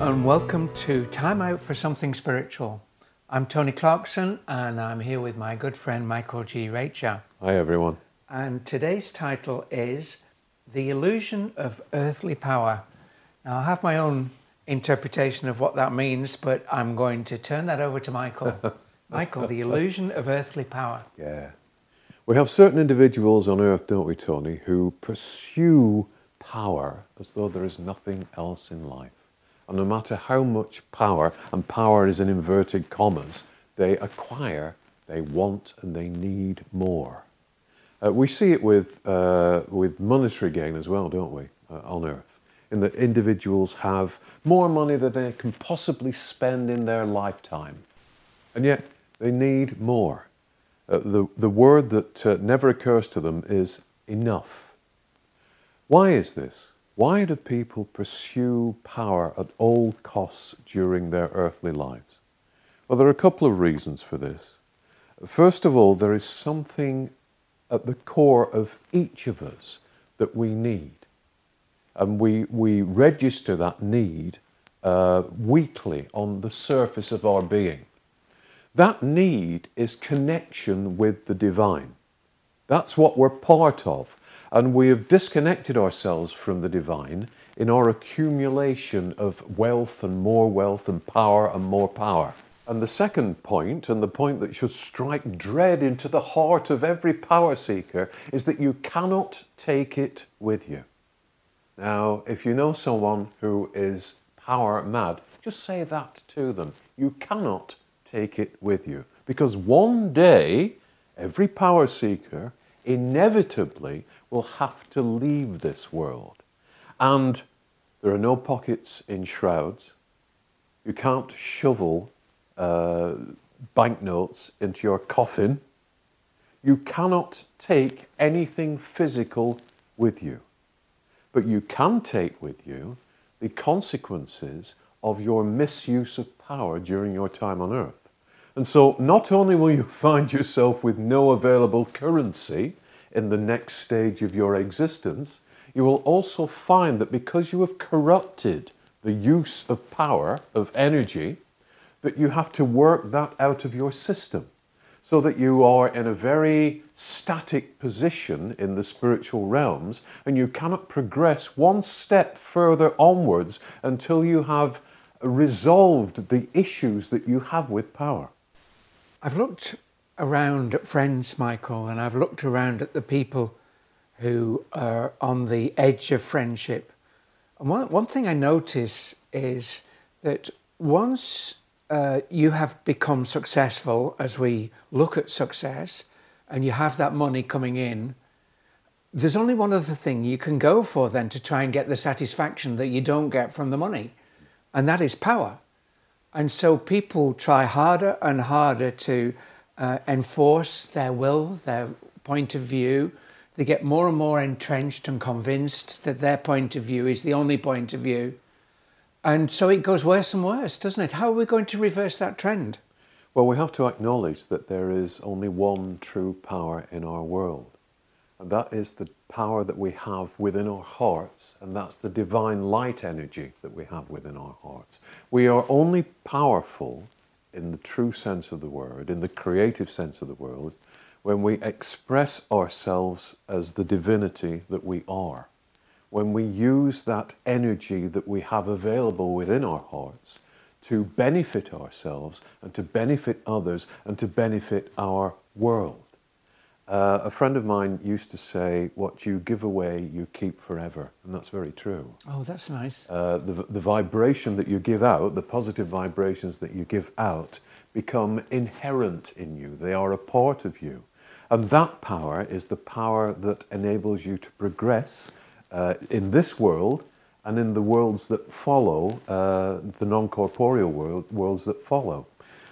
and welcome to Time Out for Something Spiritual. I'm Tony Clarkson and I'm here with my good friend Michael G. Racher. Hi everyone. And today's title is The Illusion of Earthly Power. Now I have my own interpretation of what that means, but I'm going to turn that over to Michael. Michael, the illusion of earthly power. Yeah. We have certain individuals on earth, don't we, Tony, who pursue power as though there is nothing else in life. And no matter how much power, and power is in inverted commas, they acquire, they want and they need more. We see it with monetary gain as well, don't we, on earth, in that individuals have more money than they can possibly spend in their lifetime. And yet they need more. The word that never occurs to them is enough. Why is this? Why do people pursue power at all costs during their earthly lives? Well, there are a couple of reasons for this. First of all, there is something at the core of each of us that we need. And we register that need weekly on the surface of our being. That need is connection with the divine. That's what we're part of. And we have disconnected ourselves from the divine in our accumulation of wealth and power and more power. And the second point, and the point that should strike dread into the heart of every power seeker, is that you cannot take it with you. Now, if you know someone who is power mad, just say that to them. You cannot take it with you. Because one day, every power seeker inevitably will have to leave this world. And there are no pockets in shrouds. You can't shovel banknotes into your coffin. You cannot take anything physical with you. But you can take with you the consequences of your misuse of power during your time on earth. And so not only will you find yourself with no available currency in the next stage of your existence, you will also find that because you have corrupted the use of power, of energy, that you have to work that out of your system so that you are in a very static position in the spiritual realms and you cannot progress one step further onwards until you have resolved the issues that you have with power. I've looked around at friends, Michael, and I've looked around at the people who are on the edge of friendship. And one thing I notice is that once you have become successful, as we look at success, and you have that money coming in, there's only one other thing you can go for then to try and get the satisfaction that you don't get from the money, and that is power. And so people try harder and harder to enforce their will, their point of view. They get more and more entrenched and convinced that their point of view is the only point of view. And so it goes worse and worse, doesn't it? How are we going to reverse that trend? Well, we have to acknowledge that there is only one true power in our world. And that is the power that we have within our hearts, and that's the divine light energy that we have within our hearts. We are only powerful in the true sense of the word, in the creative sense of the word, when we express ourselves as the divinity that we are. When we use that energy that we have available within our hearts to benefit ourselves and to benefit others and to benefit our world. A friend of mine used to say, what you give away, you keep forever. And that's very true. Oh, that's nice. The vibration that you give out, the positive vibrations that you give out, become inherent in you. They are a part of you. And that power is the power that enables you to progress in this world and in the worlds that follow, the non-corporeal worlds that follow.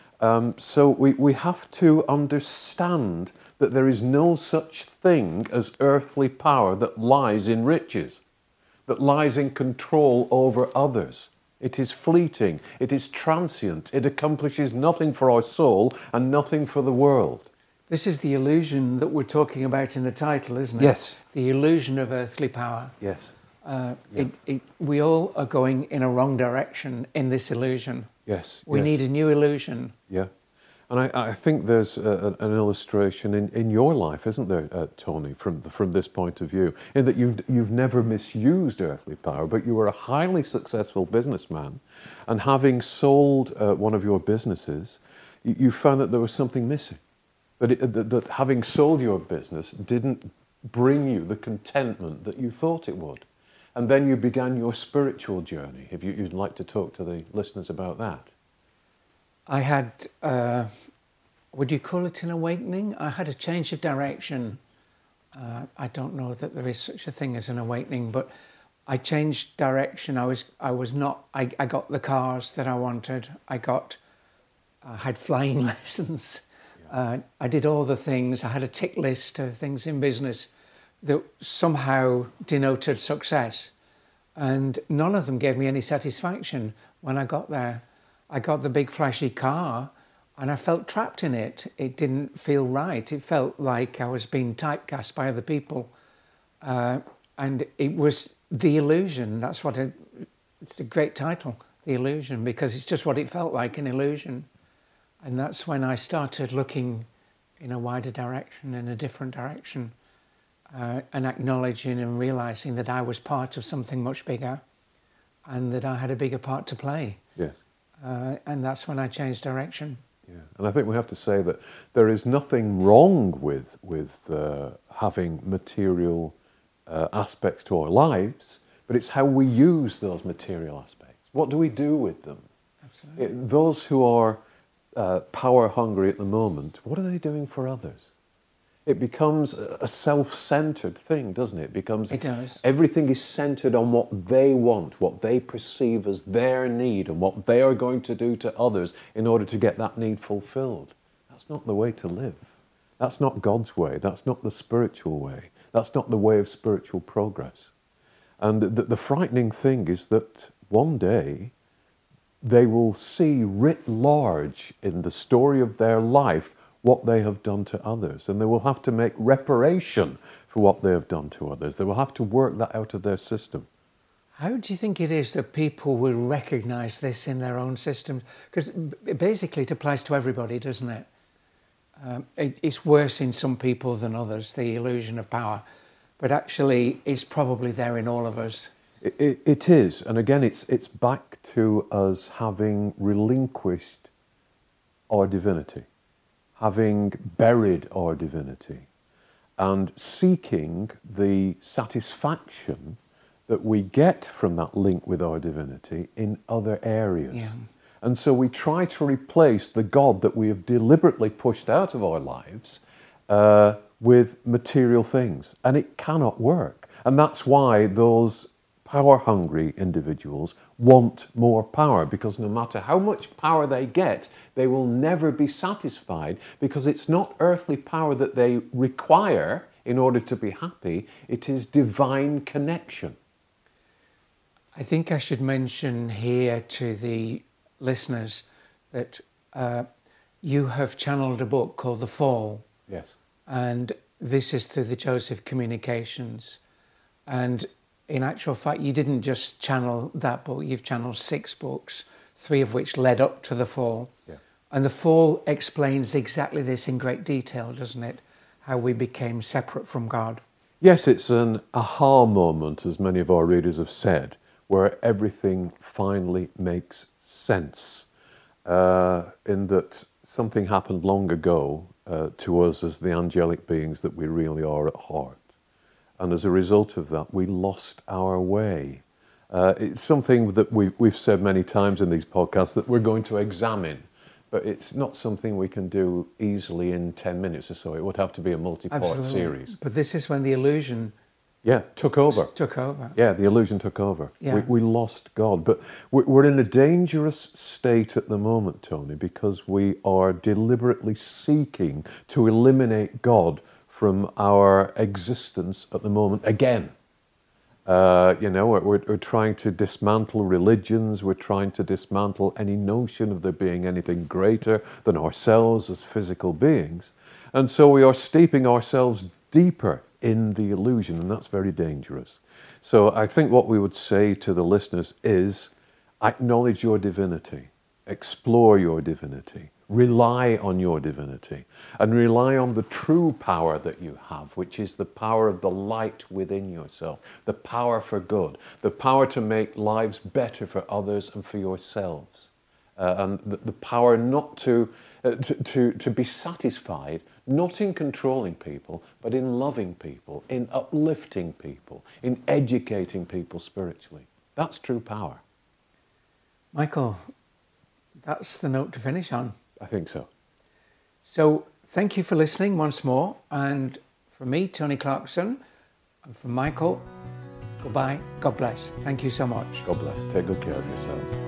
So we have to understand that there is no such thing as earthly power that lies in riches, that lies in control over others. It is fleeting, it is transient, it accomplishes nothing for our soul and nothing for the world. This is the illusion that we're talking about in the title, isn't it? Yes. The illusion of earthly power. Yes. We all are going in a wrong direction in this illusion. Yes. We need a new illusion. Yeah. And I think there's an illustration in your life, isn't there, Tony, from this point of view, in that you've never misused earthly power, but you were a highly successful businessman, and having sold one of your businesses, you found that there was something missing, that having sold your business didn't bring you the contentment that you thought it would. And then you began your spiritual journey. If you'd like to talk to the listeners about that. I had, would you call it an awakening? I had a change of direction. I don't know that there is such a thing as an awakening, but I changed direction. I got the cars that I wanted. I had flying lessons. Yeah. I did all the things. I had a tick list of things in business that somehow denoted success. And none of them gave me any satisfaction when I got there. I got the big flashy car and I felt trapped in it. It didn't feel right. It felt like I was being typecast by other people. And it was The Illusion. It's a great title, The Illusion, because it's just what it felt like, an illusion. And that's when I started looking in a wider direction, in a different direction, and acknowledging and realizing that I was part of something much bigger and that I had a bigger part to play. Yes. And that's when I changed direction. Yeah, and I think we have to say that there is nothing wrong with having material aspects to our lives, but it's how we use those material aspects. What do we do with them? Absolutely. Those who are power hungry at the moment, what are they doing for others? It becomes a self-centered thing, doesn't it? It does. Everything is centered on what they want, what they perceive as their need, and what they are going to do to others in order to get that need fulfilled. That's not the way to live. That's not God's way. That's not the spiritual way. That's not the way of spiritual progress. And the frightening thing is that one day they will see writ large in the story of their life what they have done to others, and they will have to make reparation for what they have done to others. They will have to work that out of their system. How do you think it is that people will recognise this in their own systems? Because basically it applies to everybody, doesn't it? It's worse in some people than others, the illusion of power, but actually it's probably there in all of us. It is, and again it's back to us having relinquished our divinity, having buried our divinity, and seeking the satisfaction that we get from that link with our divinity in other areas. Yeah. And so we try to replace the God that we have deliberately pushed out of our lives with material things, and it cannot work. And that's why those power-hungry individuals want more power, because no matter how much power they get, they will never be satisfied, because it's not earthly power that they require in order to be happy, it is divine connection. I think I should mention here to the listeners that you have channeled a book called The Fall. Yes. And this is through the Joseph Communications. And in actual fact, you didn't just channel that book, you've channeled 6 books, 3 of which led up to The Fall. Yeah. And The Fall explains exactly this in great detail, doesn't it? How we became separate from God. Yes, it's an aha moment, as many of our readers have said, where everything finally makes sense. In that something happened long ago to us as the angelic beings that we really are at heart. And as a result of that, we lost our way. It's something that we've said many times in these podcasts that we're going to examine, but it's not something we can do easily in 10 minutes or so. It would have to be a multi-part series. But this is when the illusion took over. Yeah, the illusion took over. Yeah. We lost God. But we're in a dangerous state at the moment, Tony, because we are deliberately seeking to eliminate God from our existence at the moment again. We're trying to dismantle religions. We're trying to dismantle any notion of there being anything greater than ourselves as physical beings. And so we are steeping ourselves deeper in the illusion, and that's very dangerous. So I think what we would say to the listeners is acknowledge your divinity, explore your divinity, rely on your divinity, and rely on the true power that you have, which is the power of the light within yourself, the power for good, the power to make lives better for others and for yourselves, and the power not to be satisfied, not in controlling people, but in loving people, in uplifting people, in educating people spiritually. That's true power. Michael, that's the note to finish on. I think so. So thank you for listening once more. And from me, Tony Clarkson, and from Michael, goodbye. God bless. Thank you so much. God bless. Take good care of yourselves.